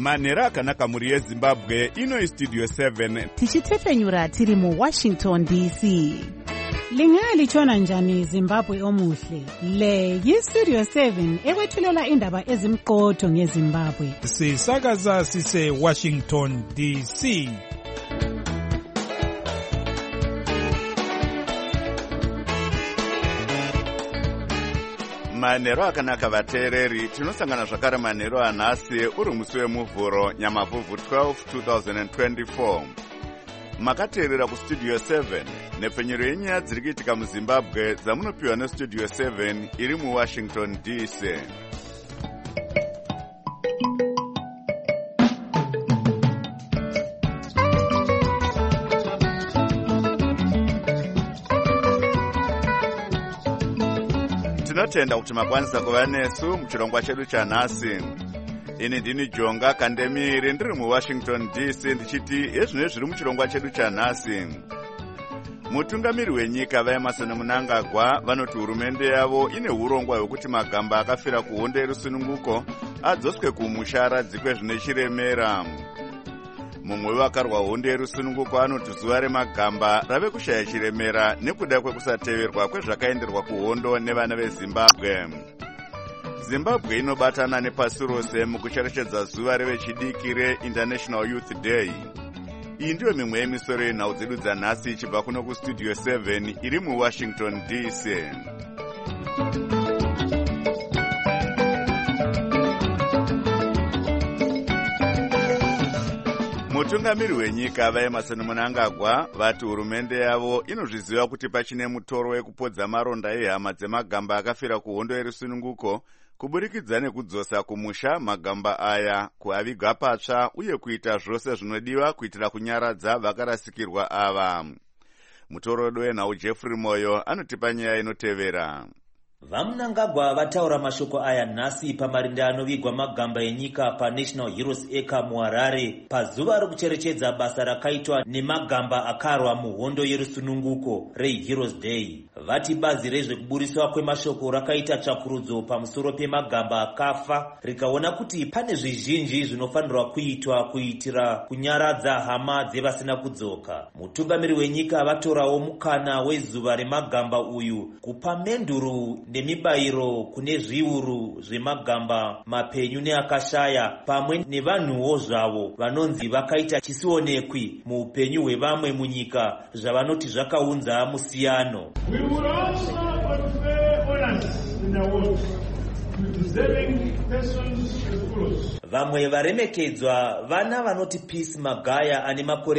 manhero akanaka mhuri yezimbabwe. Ino Studio 7 tichitefenyura tiri muWashington DC. Lingalitshona njani Zimbabwe omuhle? Le yiStudio 7 ekwethulela indaba ezimqotho ngeZimbabwe. Sisakaza sise Washington DC. manhero akanaka vateereri, tinosangana zvakare manhero anhasi uri musi wemuvhuro Nyamavhuvhu 12 2024. Makateerera kuStudio 7 nepfenyuro yenyaya dziri kuitika muZimbabwe dzamunopiwa neStudio 7 iri muWashington DC. Tinotenda kuti makwanisa kuva nesu muchirongwa chedu chanhasi. Ini ndini Jonga Kandemiri ndiri muWashington DC ndichiti ezvino zviri muchirongwa chedu chanhasi. Mutungamiri wenyika vaEmmerson Mnangagwa vanoti hurumende yavo ine urongwa hwekuti magamba akafira kuhondo yerusununguko adzoswe kumusha aradzikwe zvine chiremera. Mumwe wakarwa hondo yerusununguko anoti zuva remagamba rave kushaya chiremera nekuda kwekusateverwa kwezvakaenderwa kuhondo nevana veZimbabwe. Zimbabwe inobatana nepasi rose mukucherechedza zuva revechidiki reInternational Youth Day. Iyi ndiyo mimwe yemisoro yenhau dzedu dzanhasi ichibva kuno kuStudio 7 iri muWashington DC. Mutungamiri wenyika vaEmmerson Mnangagwa vati hurumende yavo inozviziva kuti pachine mutoro wekupodza maronda ehama dzemagamba akafira kuhondo yerusununguko kuburikidza nekudzosa kumusha magamba aya, kuaviga patsva uye kuita zvose zvinodiwa kuitira kunyaradza vakarasikirwa ava. Mutorodo wenhau Jeffrey Moyo anotipa nyaya inotevera. VaMnangagwa vataura mashoko aya nhasi pamarinda anovigwa magamba enyika paNational Heroes Acre muHarare pazuva rokucherechedza basa rakaitwa nemagamba akarwa muhondo yerusununguko reHeroes Day. Vati bazi rezvekuburiswa kwemashoko rakaita tsvakurudzo pamusoro pemagamba akafa rikaona kuti pane zvizhinji zvinofanirwa kuitwa kuitira kunyaradza hama dzevasina kudzoka. Mutungamiri wenyika vatorawo mukana wezuva remagamba uyu kupa menduru nemibayiro kune zviuru zvemagamba mapenyu neakashaya pamwe nevanhuwo zvavo vanonzi vakaita chisionekwi muupenyu hwevamwe munyika zvavanoti zvakaunza musiyano. We would also confer honors in the world to deserving persons as follows. Vamwe varemekedzwa vana vanoti Peace Magaya ane makore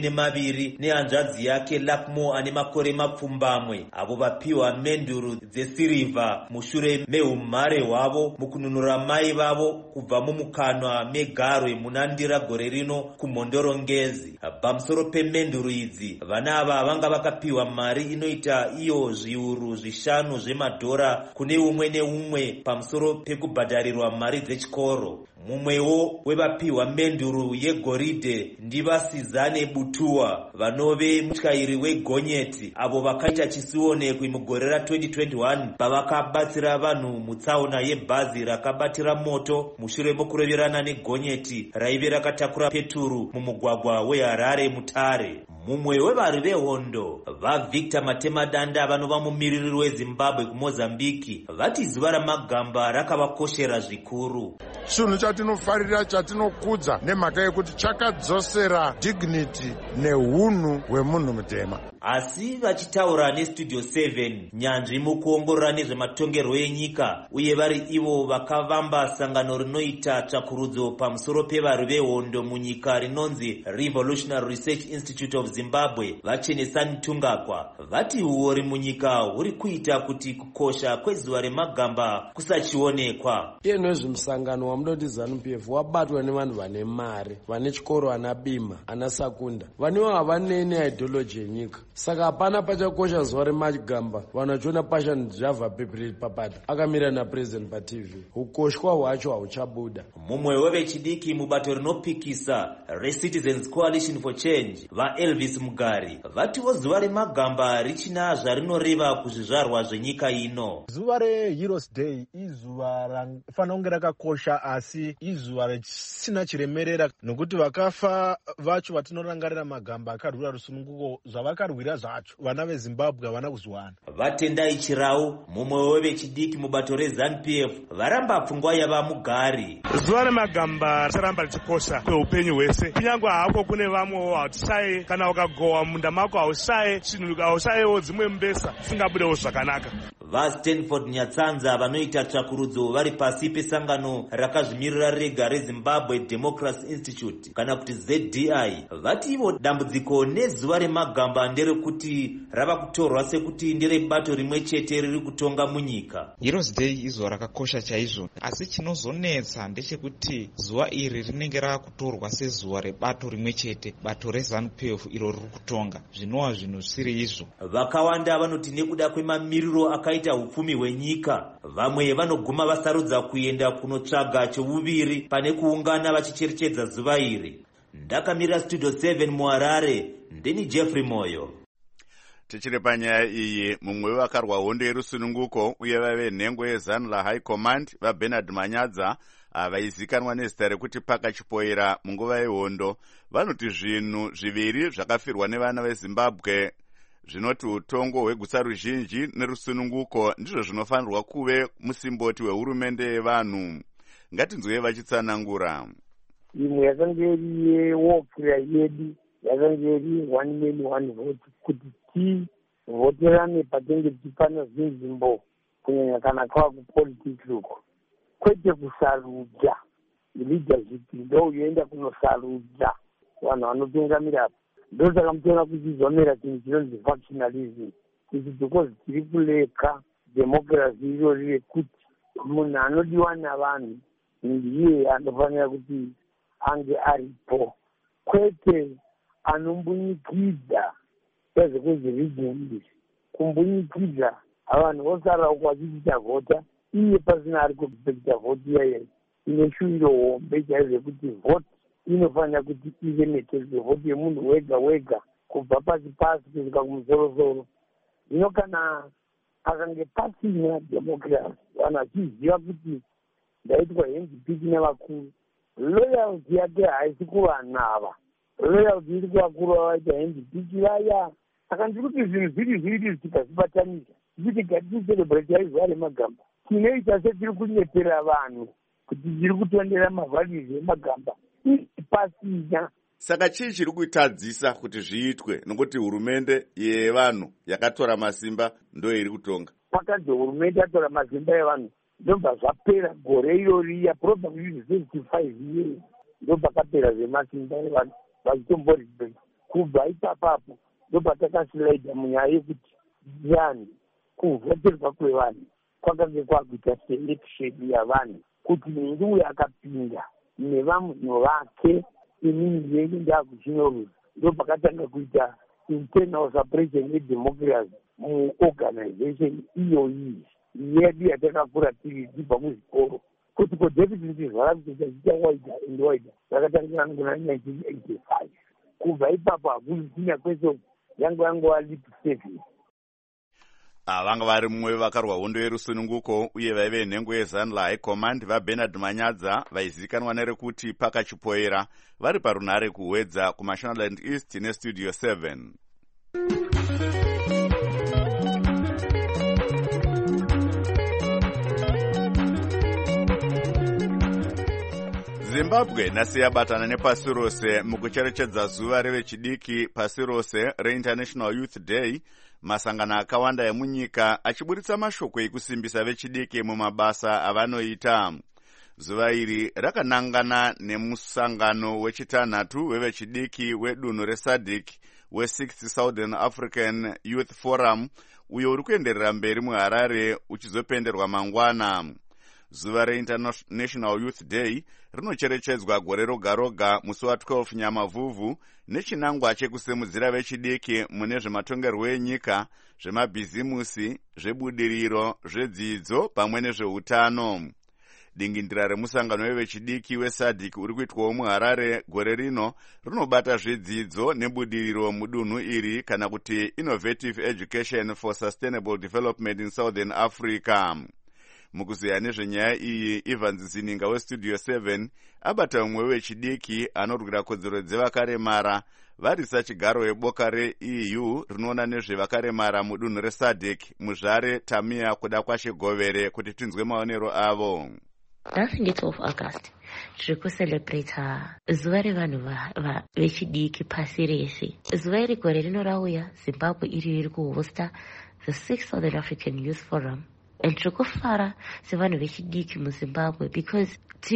12 nehanzvadzi yake Lakmo ane makore 20, avo vapiwa menduru dzesirivha mushure meumhare hwavo mukununura mai vavo kubva mumukanwa megarwe munandira gore rino kumhondorongezi. Pamusoro pemenduru idzi, vana ava vanga vakapiwa mari inoita iyo zviuru 5 zvemadhora kune umwe neumwe pamusoro pekubhadharirwa mari dzechikoro. Mumwewo wevapiwa menduru yegoridhe ndivaSizane Butua vanove mutyairi wegonyeti avo vakaita chisionekwi mugore ra2021 pavakabatsira vanhu mutsaona yebhazi rakabatira moto mushure mokureverana negonyeti raive rakatakura peturu mumugwagwa weHarare Mutare. Mumwe wevari vehondo vaVictor Matemadanda vanova mumiriri weZimbabwe kuMozambiki vati zuva ramagamba rakavakoshera zvikuru. Chinhu chatinofarira chatinokudza nemhaka yekuti chakadzosera dignity neunhu hwemunhu mutema. Asi vachitaura neStudio 7 nyanzvi mukuongorora nezvematongerwo enyika uye vari ivo vakavamba sangano rinoita tsvakurudzo pamusoro pevari vehondo munyika rinonzi Revolutionary Research Institute of Zimbabwe vaChenesani Tungakwa vati uori munyika huri kuita kuti kukosha kwezuva remagamba kusachionekwa. Iye nezvemusangano wamunoti ZANU-PF wabatwa nevanhu vane mari, vane chikoro, ana bima, ana sakunda, vanewo havanei neideology yenyika. saka hapana pachakosha zuva remagamba vanhu vachiona passion java pepiri papata akamira napresident patv ukoshwa hwacho hauchabuda. mumwe wevechidiki mubato rinopikisa reCitizens Coalition for Change vaElvis Mugari vatiwo zuva remagamba richina zvarinoreva kuzvizvarwa zvenyika ino. zuva reHeroes Day izuva ranofanira kunge rakakosha asi izuva risina chiremerera nokuti vakafa vacho vatinorangarira magamba akarwira rusununguko zvavakarwira zvacho vana veZimbabwe havana kuzwana. Vatendai Chirau mumwe wevechidiki mubato reZANU-PF varamba pfungwa yava Mugari. zuva remagamba richaramba richikosha kweupenyu hwese kunyange hako kune vamwewo hatishaye kana ukagowa munda mako haushaye chinhu haushayewo dzimwe mbesa usingabudewo zvakanaka. VaStanford Nyatsanza vanoita tsvakurudzo vari pasi pesangano rakazvimirira rega reZimbabwe Democracy Institute kana kuti ZDI vati ivo dambudziko nezuva remagamba nderekuti rava kutorwa sekuti nderebato rimwe chete riri kutonga munyika. Heroes Day izuva rakakosha chaizvo asi chinozonetsa ndechekuti zuva iri rinenge ravakutorwa sezuva rebato rimwe chete bato reZANU-PF iro riri kutonga zvinova zvinhu zvisiri izvo. Vakawanda vanoti nekuda kwemamiriro akaita upfumi hwenyika vamwe vanoguma vasarudza kuenda kunotsvaga cheuviri pane kuungana vachicherechedza zuva iri. Ndakamira Studio 7 muHarare ndini Jeffrey Moyo. Tichiri panyaya iyi mumwe wevakarwa hondo yerusununguko uye vave nhengo yeZANU laHigh Command vaBernard Manyadza vaizikanwa nezita rekuti Pakachipoera munguva yehondo vanoti zvinhu zviviri zvakafirwa nevana veZimbabwe zvinoti utongo hweguta ruzhinji nerusununguko ndizvo zvinofanirwa kuve musimboti wehurumende yevanhu. Ngatinzwe vachitsanangura. imwe yakanga iri yewokira yedu yakanga iri 1 man 1 vote kuti tivhoterane patenge tipana zinzimbo kunyanya kana kwava kupolitics uko kwete kusarudza leadership ndo uyoenda kunosarudza vanhu vanotungamira. ndo saka mutoona kuchizomera chinhu chinonzi factionalism kuti because tiri kuleka democracy irori rekuti munhu anodiwa navanhu ndiye anofanira kuti ange aripo kwete anombunyikidzwa ezekuzvivigingi kumbunyikidza avanhu vosara uko vachiita vhota iye pasina ari kupekita vhoti iyayo ine shuwiro hombe chaizvo kuti vhoti inofanira kuti ive netezwe vhoti yemunhu wega wega kubva pasi pasi kusvika kumusoro-soro. Zvino kana akange pasina democracy vanhu vachiziva kuti ndaitwa handpick nevakuru loyalty yake haisi kuvanhu ava loyalty iri kuvakuru vavaita handpick vaya. Saka ndiri kuti zvinhu zviri zviri zvikazvibatanisa kuti ngatiicelebrate aizuva remagamba tinoita setiri kunyepera vanhu kuti tiri kutondera mavalues emagamba pasina. Saka chii chiri kuitadzisa kuti zviitwe nokuti hurumende yevanhu yakatora masimba ndo iri kutonga. Pakati hurumende yatora masimba evanhu ndobva zvapera gore iroriya probably 55 years ndo pakapera zvemasimba evanhu vachitomborizbeka kubva ipapapo ndo patakasilaidha munyaya yekuti vanhu kuvhoterwa kwevanhu kwakange kwakuita selection yavanhu kuti ndiuyo akapinda nevanhu vake inini yenyu ndakuchinorudza ndo pakatanga kuita internal suppression yedemocracy muorganization iyoyi yedu yatakakura tiri tibva muzvikoro kuti kodeputiti zvarakuita chichawaida and waida zvakatangira nguna 1985 kubva ipapo hakusina kwese yangova lip service. Vanga vari mumwe vakarwa hondo yerusununguko uye vaive nhengo yeZANU laHigh Command vaBernard Manyadza vaizikanwa nerekuti Pakachipoera vari parunhare kuhwedza kuMashonaland East neStudio 7. Zimbabwe nhasi yabatana nepasi rose mukucherechedza zuva revechidiki pasi rose reInternational Youth Day. Masangano akawanda emunyika achiburitsa mashoko ekusimbisa vechidiki mumabasa avanoita. Zuva iri rakanangana nemusangano wechitanhatu wevechidiki wedunhu reSADC we6th Southern African Youth Forum uyo uri kuenderera mberi muHarare uchizopenderwa mangwana. zuva reInternational Youth Day rinocherechedzwa gore roga roga musi wa12 Nyamavhuvhu nechinangwa chekusimudzira vechidiki mune zvematongerwo enyika, zvemabhizimusi, zvebudiriro, zvedzidzo pamwe nezveutano. Dingindira remusangano wevechidiki weSADC uri kuitwawo muHarare gore rino rinobata zvedzidzo nebudiriro mudunhu iri kana kuti Innovative Education for Sustainable Development in Southern Africa. Mukuziya nezvenyaya iyi, Evans Zininga weStudio 7 abata mumwe wechidiki anorwira kodzero dzevakaremara varisa chigaro weboka reEU rinoona nezvevakaremara mudunhu reSADC muZvare Tamia kuda kwaShegovere kuti tinzwe maonero avo. Nothing it's of August. Tiri kucelebrata zuva revanhu vechidiki pasi rese. Zuva iri gore rinorauya Zimbabwe iri kuhosta the 6th Southern African Youth Forum. And tiri kufara sevanhu vechidiki muZimbabwe because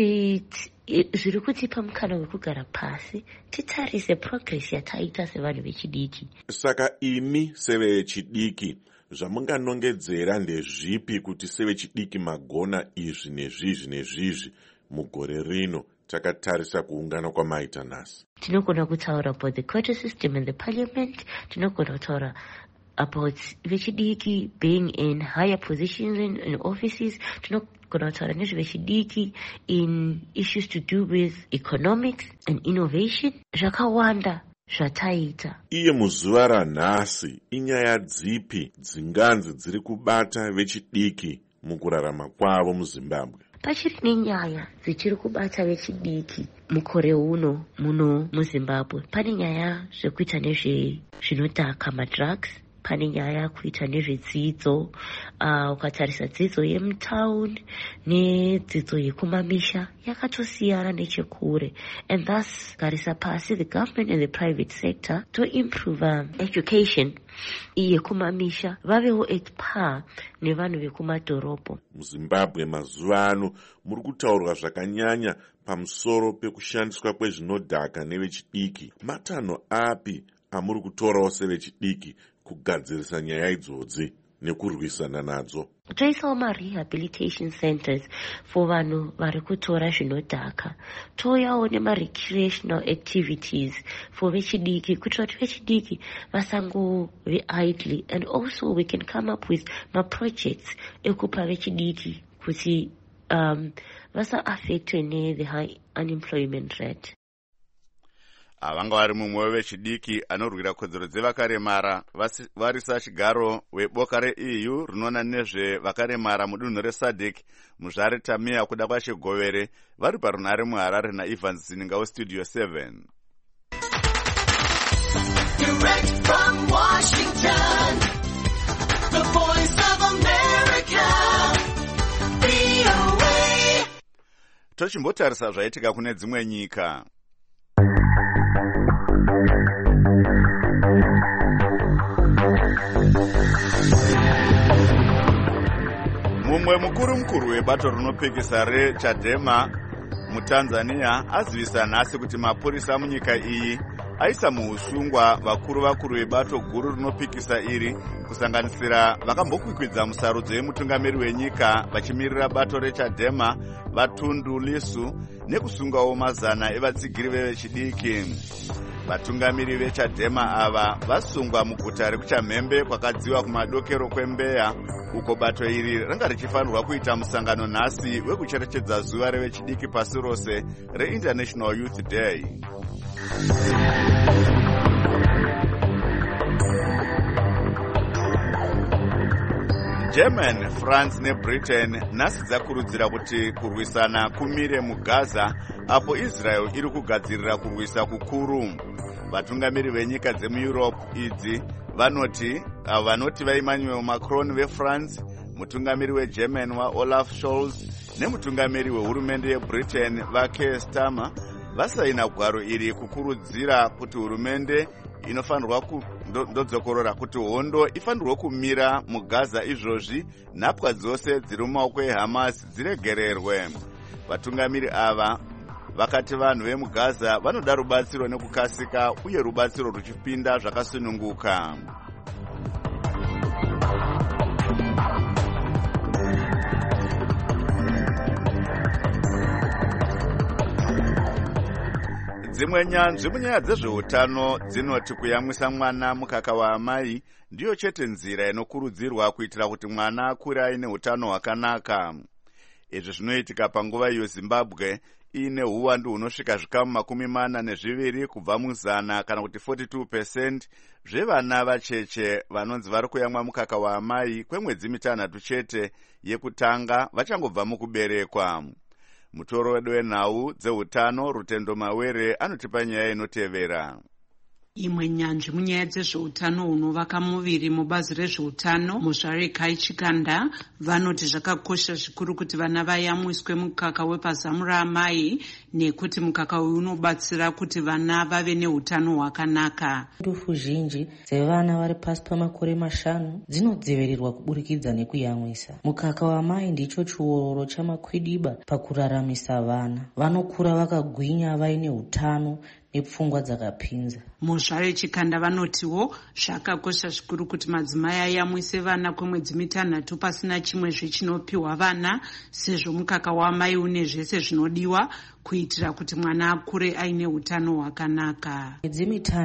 zviri kutipa mukana wekugara pasi titarise progress yataita sevanhu vechidiki. Saka imi sevechidiki zvamunganongedzera ndezvipi kuti sevechidiki magona izvi nezvizvi mugore rino takatarisa kuungana kwamaita nhasi? Tinogona kutaura about the quota system and the parliament. Tinogona kutaura about vechidiki being in higher positions in offices. Tinogona kutaura nezvevechidiki in issues to do with economics and innovation. Zvakawanda zvataita. Iye muzuva ranhasi inyaya dzipi dzinganzi dziri kubata vechidiki mukurarama kwavo muZimbabwe? Pachiri nenyaya dzichiri kubata vechidiki mukore uno muno muZimbabwe. Pane nyaya zvekuita nezvinodhaka madrugs, pane nyaya kuita nezvedzidzo, ukatarisa dzidzo yemutaundi nedzidzo yekumamisha yakatosiyana nechekure. And thus, garisa pasi the government and the private sector to improve education yekumamisha vavewo at par nevanhu vekumadhorobha. MuZimbabwe mazuva ano muri kutaurwa zvakanyanya pamusoro pekushandiswa kwezvinodhaka nevechidiki. Matanho api amuri kutorawo sevechidiki kugadzirisa nyaya idzodzi nekurwisana nadzo? Toisawo ma-rehabilitation centers for vanhu vari kutora zvinodhaka. Toyawo nema-recreational activities for vechidiki kuitira kuti vechidiki vasangove idly. And also we can come up with ma-projects ekupa vechidiki kuti vasa-affectwe ne the high unemployment rate. Vanga vari mumwe wevechidiki anorwira kodzero dzevakaremara varisa chigaro weboka reEU rinoona nezvevakaremara mudunhu reSADC muZvare Tamia kuda kwaShegovere vari parunhare muHarare naEvans Zininga weStudio 7. Direct from Washington, the voice of America, VOA. Tochimbotarisa zvaitika kune dzimwe nyika. Mumwe mukuru webato rinopikisa reChadema muTanzania azivisa nhasi kuti mapurisa munyika iyi aisa muusungwa vakuru vebato guru rinopikisa iri kusanganisira vakambokwikwidza musarudzo yemutungamiri wenyika vachimirira bato reChadema vaTundu Lissu nekusungawo mazana evatsigiri vechidiki. Vatungamiri veChadema ava vasungwa muguta rekuChamhembe kwakadziwa kumadokero kweMbeya, uko bato iri ranga richifanirwa kuita musangano nhasi wekucherechedza zuva revechidiki pasi rose reInternational Youth Day. Germany, France neBritain nhasi dzakurudzira kuti kurwisana kumire muGaza apo Israel iri kugadzirira kurwisa kukuru. Vatungamiri venyika dzemuEurope idzi vanoti vaEmmanuel Macron veFrance, mutungamiri weGerman waOlaf Scholz nemutungamiri wehurumende yeBritain vaKeir Starmer vasaina gwaro iri kukurudzira kuti hurumende inofanirwa kundodzokorora kuti hondo ifanirwa kumira muGaza izvozvi nhapwa dzose dziri mumaoko eHamas dziregererwe. Vatungamiri ava vakati vanhu vemuGaza vanoda rubatsiro nekukasika uye rubatsiro ruchipinda zvakasununguka. dzimwe nyanzvi munyaya dzezveutano dzinoti kuyamwisa mwana mukaka waamai ndiyo chete nzira inokurudzirwa kuitira kuti mwana akure aine utano hwakanaka. Izvi zvinoitika panguva iyo Zimbabwe ine uwandu hunosvika zvikamu 42 kubva muzana kana kuti 42% zvevana vacheche vanonzi vari kuyamwa mukaka waamai kwemwedzi 6 chete yekutanga vachangobva mukuberekwa. Mutoro wedu wenhau dzeutano Rutendo Mawere anotipa nyaya inotevera. Imwe nyanzvi munyaya dzezveutano hunovaka muviri mubazi rezveutano Muzvare Kai Chikanda vanoti zvakakosha zvikuru kuti vana vayamwiswe mukaka wepazamu raamai nekuti mukaka uyu unobatsira kuti vana vave neutano hwakanaka. Ndufu zhinji dzevana vari pasi pamakore 5 dzinodzivirirwa kuburikidza nekuyamwisa. Mukaka waamai ndicho chiororo chamakwidiba pakuraramisa vana. Vanokura vakagwinya vaine utano nepfungwa dzakapinza. Muzvare Chikanda vanotiwo zvakakosha zvikuru kuti madzimai ayamwise vana kwemwedzi 6 pasina chimwe zvechinopiwa vana, sezvo mukaka waamai une zvese zvinodiwa kuitira kuti mwana akure aine utano hwakanaka. Mwedzi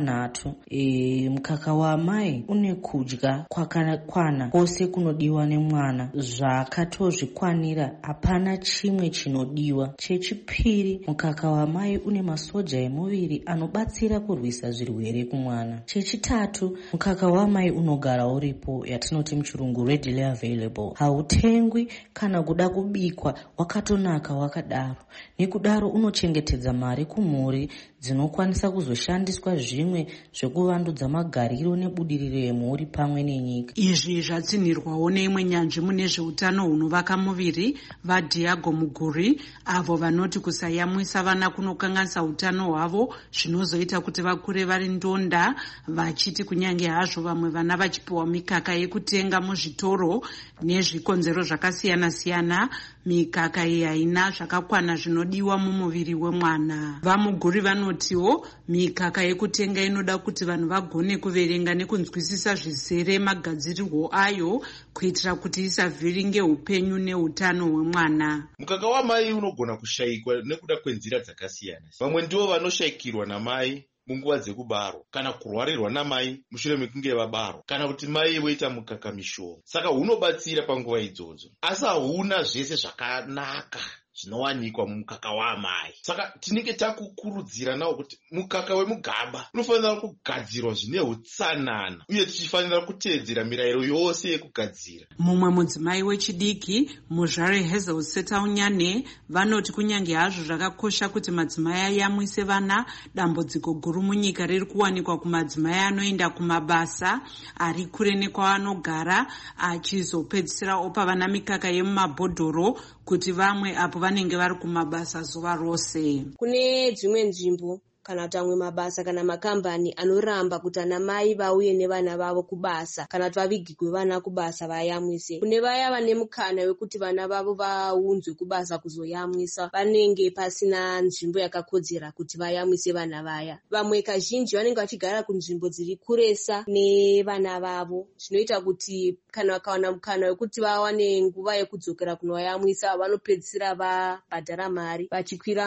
6 mukaka waamai une kudya kwakakwana kwose kunodiwa nemwana, zvakatozvikwanira, hapana chimwe chinodiwa. Chechipiri, mukaka waamai une masoja emuviri anobatsira kurwisa zvirwere kumwana. Chechitatu, mukaka waamai unogara uripo, yatinoti muchirungu readily available. Hautengwi kana kuda kubikwa, wakatonaka wakadaro. Nekudaro unochengetedza mari kumhuri dzinokwanisa kuzoshandiswa zvimwe zvekuvandudza magariro nebudiriro yemhuri pamwe nenyika. Izvi zvatsinirwawo neimwe nyanzvi mune zveutano hunovaka muviri vaDiago Muguri, avo vanoti kusayamwisa vana kunokanganisa utano hwavo zvinozoita kuti vakure vari ndonda, vachiti kunyange hazvo vamwe vana vachipiwa mikaka yekutenga muzvitoro nezvikonzero zvakasiyana siyana, mikaka iyi haina zvakakwana zvinodiwa mumuviri wemwana. VaMuguri vanotiwo mikaka yekutenga inoda kuti vanhu vagone kuverenga nekunzwisisa zvizere magadzirirwo ayo kuitira kuti isavhiringe upenyu neutano hwemwana. Mukaka wamai unogona kushayikwa nekuda kwenzira dzakasiyana. Vamwe ndivo vanoshayikirwa namai munguva dzekubarwa, kana kurwarirwa namai mushure mekunge vabarwa, kana kuti mai voita mukaka mishoma. Saka hunobatsira panguva idzodzo, asi hauna zvese zvakanaka zvinowanikwa mumukaka waamai. Saka tinenge takukurudzira nawo kuti mukaka wemugaba unofanira kugadzirwa zvine utsanana, uye tichifanira kuteedzera mirayiro yose yekugadzira. Mumwe mudzimai wechidiki Muzvare Hazel Setaunyane vanoti kunyange hazvo zvakakosha kuti madzimai ayamwise vana, dambudziko guru munyika riri kuwanikwa kumadzimai anoenda kumabasa ari kure nekwavanogara, achizopedzisira opa vana mikaka yemumabhodhoro kuti vamwe apo vanenge vari kumabasa zuva rose. Kune dzimwe nzvimbo kana kuti amwe mabasa kana makambani anoramba kuti ana mai vauye nevana vavo kubasa kana kuti vavigirwe vana kubasa vayamwise. Kune vaya vane mukana wekuti vana vavo vaunzwe kubasa kuzoyamwisa, vanenge pasina nzvimbo yakakodzera kuti vayamwise vana vaya. Vamwe kazhinji vanenge vachigara kunzvimbo dziri kuresa nevana vavo, zvinoita kuti kana vakawana mukana wekuti vawane nguva yekudzokera kunovayamwisa vanopedzisira vabhadhara mari vachikwira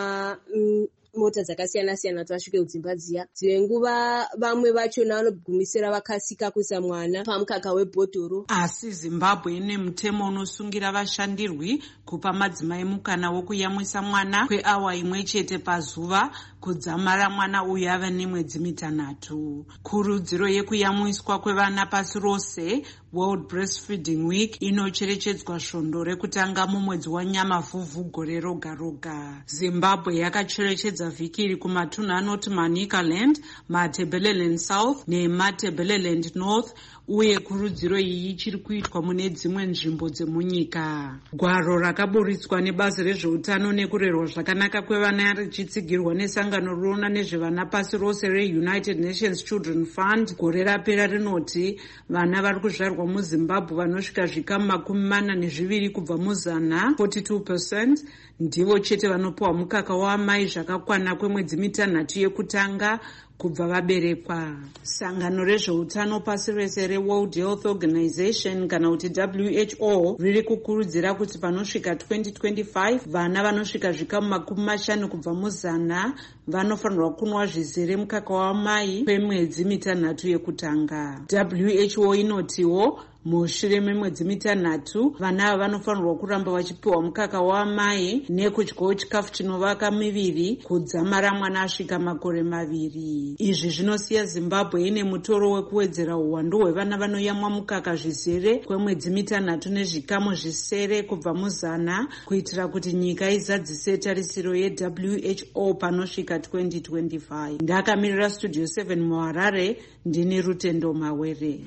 mota dzakasiyana siyana kuti vasvike kudzimba dziya. Dzimwe nguva vamwe vachona vanogumisira vakasika kuisa mwana pamukaka webhodhoro. Asi Zimbabwe ine mutemo unosungira vashandirwi kupa madzimai mukana wokuyamwisa mwana kweawa imwe chete pazuva kudzamara mwana uyu ava nemwedzi 6. Kurudziro yekuyamwiswa kwevana pasi rose, World Breastfeeding Week, inocherechedzwa svondo rekutanga mumwedzi waNyamavhuvhu gore roga roga. Zimbabwe yakacherechedza vhiki iri kumatunhu anoti Manicaland, Matabeleland South neMatabeleland North, uye kurudziro iyi ichiri kuitwa mune dzimwe nzvimbo dzemunyika. Gwaro rakaburitswa nebazi rezveutano nekurerwa zvakanaka kwevana richitsigirwa nesangano rinoona nezvevana pasi rose reUnited Nations Children Fund gore rapera rinoti vana vari kuzvarwa muZimbabwe vanosvika zvikamu 42 kubva muzana, 42%, ndivo chete vanopiwa mukaka waamai zvakakwana kwemwedzi 6 yekutanga kubva vaberekwa. Sangano rezveutano pasi rese reWorld Health Organization kana kuti WHO riri kukurudzira kuti panosvika 2025 vana vanosvika zvikamu 50 kubva muzana vanofanirwa kunwa zvizere mukaka wamai kwemwedzi 3 yekutanga. WHO inotiwo mushure memwedzi 3 vana ava vanofanirwa kuramba vachipiwa mukaka wamai nekudyawo chikafu chinovaka miviri kudzamara mwana asvika makore 2. Izvi zvinosiya Zimbabwe ine mutoro wekuwedzera uwandu hwevana vanoyamwa mukaka zvizere kwemwedzi 3 nezvikamu zvisere kubva muzana kuitira kuti nyika izadzise tarisiro yeWHO panosvika 2025. Ndakamirira Studio 7 muHarare, ndini Rutendo Mawere.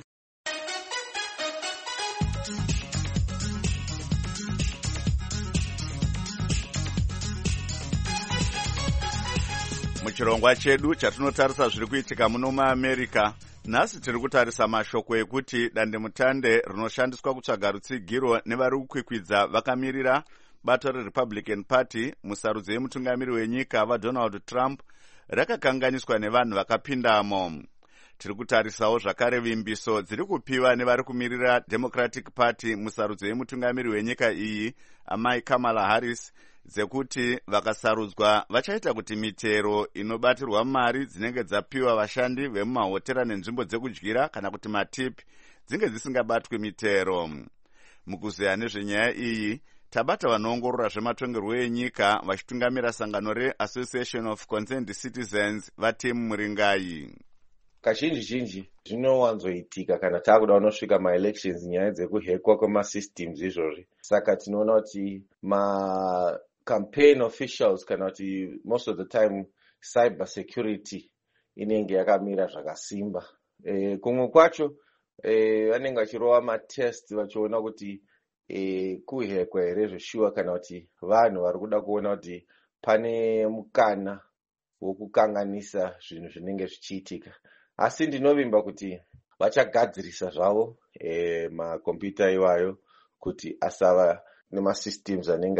Muchirongwa chedu chatinotarisa zviri kuitika muno muAmerica, nhasi tiri kutarisa mashoko ekuti dandemutande rinoshandiswa kutsvaga rutsigiro nevari kukwikwidza vakamirira bato reRepublican Party musarudzo yemutungamiri wenyika vaDonald Trump rakakanganiswa nevanhu vakapindamo. Tiri kutarisawo zvakare vimbiso dziri kupiwa nevari kumirira Democratic Party musarudzo yemutungamiri wenyika iyi amai Kamala Harris dzekuti vakasarudzwa vachaita kuti mitero inobatirwa mari dzinenge dzapiwa vashandi vemumahotera nenzvimbo dzekudyira kana kuti matip dzinge dzisingabatwi mitero. Mukuzeya nezvenyaya iyi tabata vanoongorora zvematongerwo enyika vachitungamira sangano reAssociation of Concerned Citizens vatimu Muringai. Kazhinji zvinowanzoitika kana takuda unosvika maelections nyaya dzekuhekwa kwemasystems izvozvi. Saka tinoona kuti campaign officials kana kuti most of the time cyber security inenge yakamira zvakasimba. Kumwe kwacho vanenge vachirova matest vachiona kuti kuhekwa here zveshuwa kana kuti vanhu vari kuda kuona kuti pane mukana wokukanganisa zvinhu zvinenge zvichiitika. Asi ndinovimba kuti vachagadzirisa zvavo makombiyuta iwayo kuti asava nemasystems anenge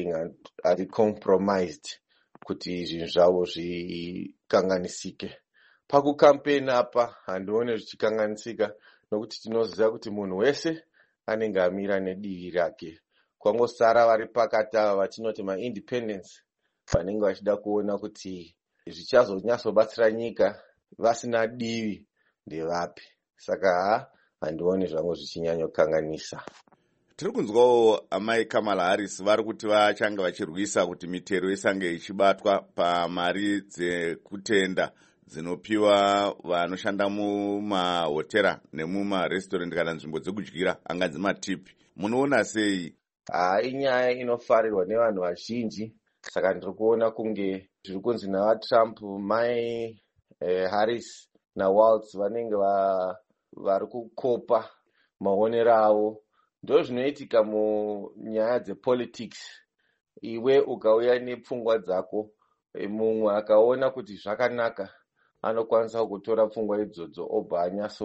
ari compromised kuti zvinhu zvavo zvikanganisike. Pakukampeni apa handione zvichikanganisika nokuti tinoziva kuti munhu wese anenge amira nedivi rake. Kwangosara vari pakati ava vatinoti maindependence vanenge vachida kuona kuti zvichazonyatsobatsira nyika vasina divi ndevapi. Saka handioni zvangu zvichinyanya kukanganisa. Tiri kunzwawo amai Kamala Harris vari kuti vachanga vachirwisa kuti mitero isange ichibatwa pamari dzekutenda dzinopiwa vanoshanda mumahotera nemumarestaurant kana nzvimbo dzekudyira anganzi matipi. Munoona sei? Inyaya inofarirwa nevanhu vazhinji. Saka ndiri kuona kunge zviri kunzi navaTrump, mai Harris naWaltz vanenge vari kukopa maonero avo. Ndo zvinoitika munyaya dzepolitics. Iwe ukauya nepfungwa dzako, mumwe akaona kuti zvakanaka anokwanisa kutora pfungwa idzodzo obva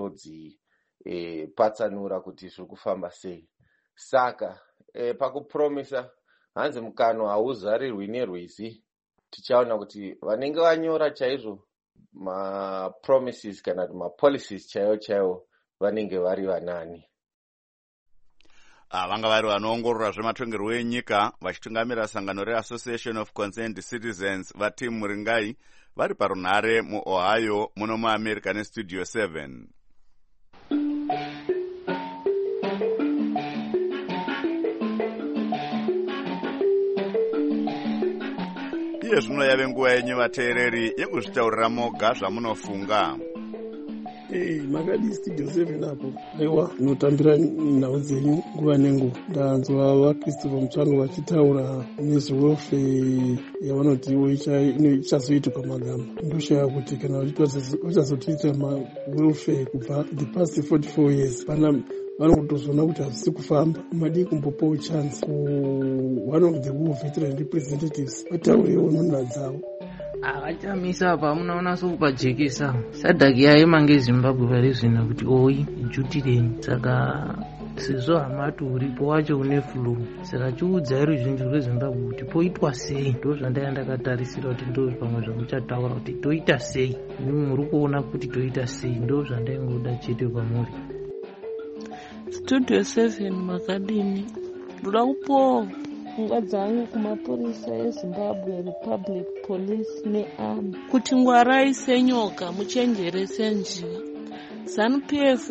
anyatsodzi-patsanura kuti zviri kufamba sei. Saka pakupromisa hanzi mukano hauzarirwi nerwizi. Tichaona kuti vanenge vanyora chaizvo ma-promises kana ma-policies chaiwo vanenge vari vanani. Vanga vari vanoongorora zvematongerwo enyika vachitungamira sangano reAssociation of Concerned Citizens vatimu Muringai vari parunhare muOhio muno muAmerica neStudio 7. Iye zvino yave nguva yenyu vateereri yekuzvitaurira moga zvamunofunga. Makadi Studio 7 apo. Aiwa, notambira nhau dzenyu nguva nenguva. Ndanzwa vaKristu vamutsvango vachitaura nezvewefe yavanotiwo ichazoitwa pamagamba. Ndoshaya kuti kana vachazotiita mawefe kubva the past 44 years pana vanokutozoona kuti hazvisi kufamba. Madi kumbopawo chance ku one of the war veteran representatives vataurewo nhunha dzavo. Achamisa pa munaona sokupajekesa sadhaki yaema ngeZimbabwe pari zvino kuti oyi jutireni. Saka sezvo hamati uripo wacho une flu, saka chiudzai ruzhinji rwezimbabwe kuti poitwa sei. Ndo zvandanga ndakatarisira kuti ndo pamwe zvamuchataura kuti toita sei, muri kuona kuti toita sei, ndo zvandaingoda chete kwamuri. Studio 7 makadini. Ndoda kupowa pfungwa dzangu kumapurisa eZimbabwe Republic Police neArmy kuti ngwaraise nyoka muchenjerese njiva. ZANU-PF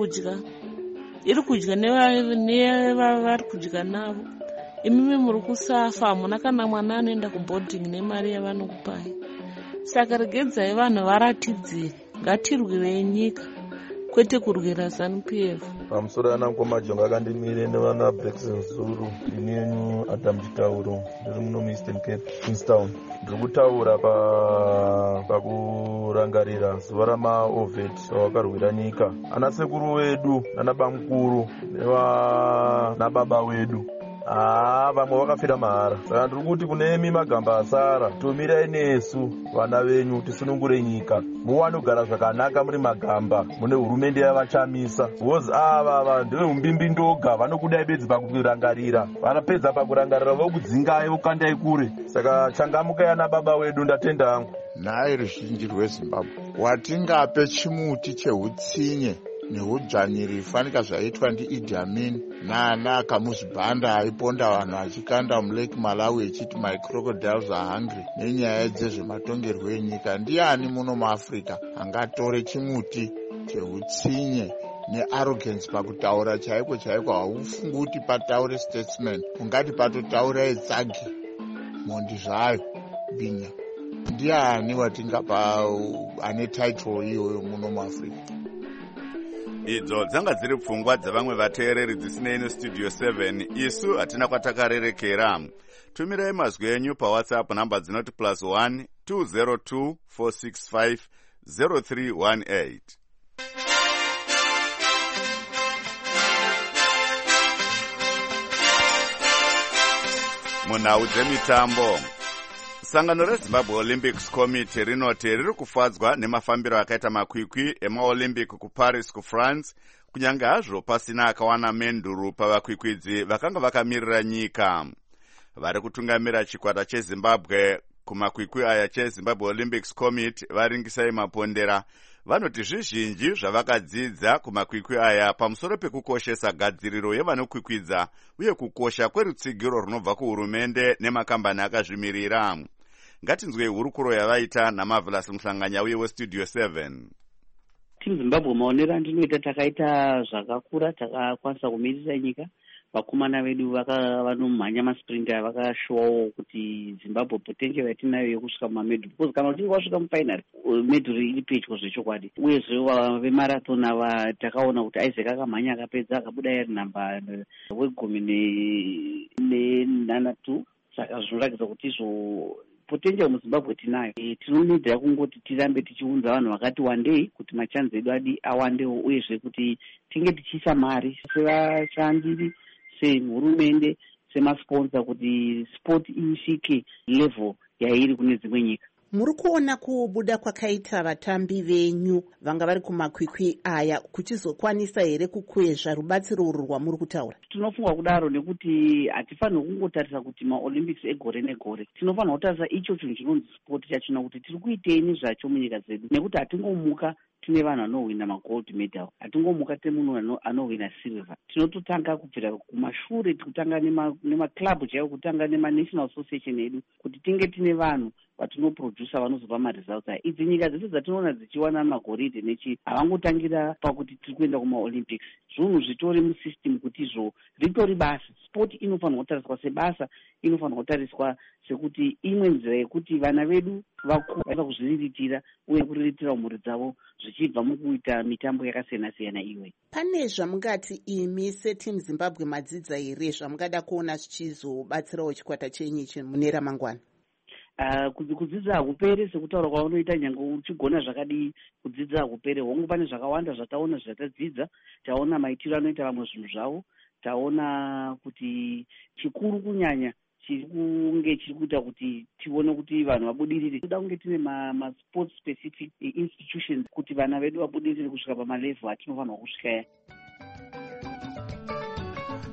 iri kudya nevari kudya navo. Imimi muri kusafa, hamuna kana mwana anoenda kuboarding nemari yavanokupai. Saka regedzai vanhu varatidzire, ngatirwirei nyika kwete kurwira ZANU-PF. Pamusoro anangu majonga akandimire nevana Blackson Zulu, inenyu Adam Chitauro, ndiri muno muEastern Cape, Queenstown. Ndiri kutaura pakurangarira zuva ramaOVET vakarwira nyika. Ana sekuru wedu, nana bamukuru, nababa wedu. Vamwe vakafira mahara. Saka ndiri kuti kunemi magamba asara, tumirai nesu vana venyu tisunungure nyika. Muwane kugara zvakanaka muri magamba, mune hurumende yavachamisa. Wozi ava ndeveumbimbi ndoga, vanokudai bedzi pakurangarira. Vanapedza pakurangarira vokudzingai vokandai kure. Saka changamukai ana baba wedu, ndatenda hangu. Nhai ruzhinji rweZimbabwe, watingape chimuti chehutsinye neudzvanyiri fanika zvaitwa ndiIddi Amin naana Kamuzu Banda aiponda vanhu achikanda muLake Malawi echiti my crocodiles are hungry nenyaya dzezvematongerwo enyika. Ndiani muno muAfrica angatore chimuti chehutsinye nearrogance pakutaura chaiko haufungi kuti pataure statesman, ungati patotaura etsagi mhondi zvayo binya. Ndiani watingapa ane title iyoyo muno muAfrica? Idzo dzanga dziri pfungwa dzavamwe vateereri dzisinei neStudio 7. Isu hatina kwatakarerekera. Tumirai mazwi enyu paWhatsApp namba dzinoti +1 202 465 0318. Munhau dzemitambo. Sangano reZimbabwe Olympics Committee rinoti riri kufadzwa nemafambiro akaita makwikwi emaOlympic kuParis kuFrance, kunyange hazvo pasina akawana menduru pavakwikwidzi vakanga vakamirira nyika. Vari kutungamira chikwata cheZimbabwe kumakwikwi aya cheZimbabwe Olympics Committee varingisai mapondera vanoti zvizhinji zvavakadzidza kumakwikwi aya pamusoro pekukoshesa gadziriro yevanokwikwidza uye kukosha kwerutsigiro runobva kuhurumende nemakambani akazvimirira. Ngatinzwei hurukuro yavaita naMarvelous Muhlanganya uye weStudio 7. Team Zimbabwe maonero andinoita takaita zvakakura, takakwanisa kumirisa nyika. Vakomana vedu vanomhanya masprinter vakashowawo kuti Zimbabwe potential yatinayo yekusvika mumamedhuri, because kana uchinge wasvika mufinal medhuri iri pedyo zvechokwadi. Uyezve vemarathon ava takaona kuti Isaac akamhanya akapedza akabuda yari namba wegumi nenhanhatu. Saka zvinoratidza kuti izvo potential muZimbabwe tinayo. Tinonidza kungoti tirambe tichiunza vanhu vakati wandei kuti machanzi edu awandewo, uyezve kuti tinge tichiisa mari sevashandiri, sehurumende, semasponsa kuti sport isvike level yairi kune dzimwe nyika. Muri kuona kubuda kwakaita vatambi venyu vanga vari kumakwikwi aya kuchizokwanisa here kukwezva rubatsiro urwu rwamuri kutaura? Tinofunga kudaro nekuti hatifanirwi kungotarisa kuti maOlympics egore negore. Tinofanirwa kutarisa icho chinhu chinonzi sport chachona kuti tiri kuiteini zvacho munyika dzedu, nekuti hatingomuka tine vanhu anohwina magold medal, hatingomuka tine munhu anohwina silver. Tinototanga kubvira kumashure, kutanga nemaclub chaiwo, kutanga nemanational association edu, kuti tinge tine vanhu vatinoprodusa vanozopa maresults aya. Idzi nyika dzese dzatinoona dzichiwana magoridhe nechi havangotangira pakuti tiri kuenda kumaOlympics. Zvinhu zvitori musystem kuti izvo ritori basa. Sport inofanirwa kutariswa sebasa, inofanirwa kutariswa sekuti imwe nzira yekuti vana vedu vakura kuzviriritira uye kuriritira mhuri dzavo zvichibva mukuita mitambo yakasiyana-siyana iwe. Pane zvamungati imi seTeam Zimbabwe madzidza here zvamungada kuona zvichizobatsirawo chikwata chenyu mune ramangwana? Kudzidza hakupere sekutaura kwavanoita, nyange uchigona zvakadii kudzidza hakupere. Hongu pane zvakawanda zvataona zvatadzidza, taona maitiro anoita vamwe zvinhu zvavo, taona kuti chikuru kunyanya chiri kunge chiri kuita kuti tione kuti vanhu vabudirire. Toda kunge tine masport specific institutions kuti vana vedu vabudirire kusvika pamalevel atinofanirwa kusvika.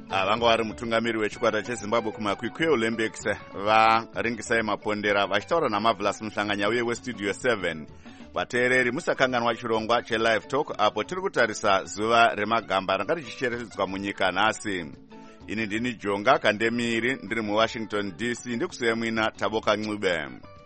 vanga vari mutungamiri wechikwata chezimbabwe kumakwikwi eolympics varingisai mapondera vachitaura namarvelous muhlanganya uye westudio 7. vateereri musakanganwa chirongwa chelive talk apo tiri kutarisa zuva remagamba ranga richicherechedzwa munyika nhasi. Ini ndini Jonga Kandemiri ndiri muWashington DC ndikusiya mwina Taboka Ncube.